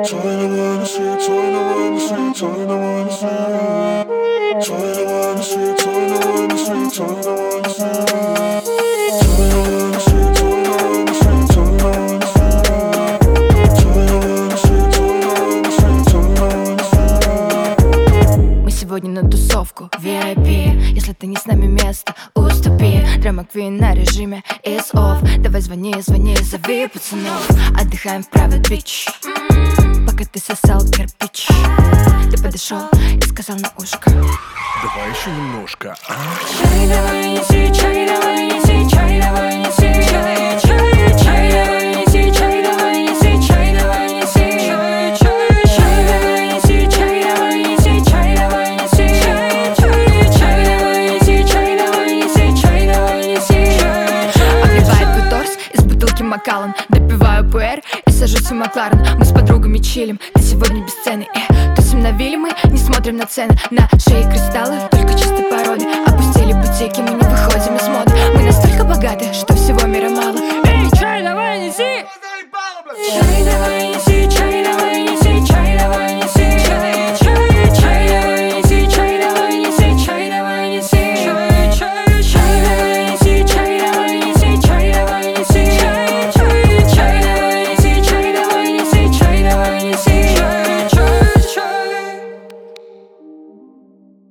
Сегодня на тусовку VIP. Если ты не с нами, место уступи. Драма Queen на режиме is off. Давай звони, зови пацанов. Отдыхаем в private beach. Пока ты сосал кирпич, ты подошел и сказал на ушко: давай еще немножко, а? Чай давай неси, чай давай неси, чай давай неси, чай, чай, чай давай неси, чай давай неси, чай давай неси, чай, чай, чай давай неси, чай давай неси, чай давай неси, чай, чай, чай давай неси, чай давай неси, чай давай неси, чай, чай. Обливает твой торс из бутылки Макаллан. Допиваю пуэр и сажусь в Макларен. Мы с подругами чилим, ты сегодня бесценный. Тусим на вилле, мы не смотрим на цены. На шее кристаллы, только чистой породы. Опустили бутики, мы не выходим из моды. Мы настолько богаты, что все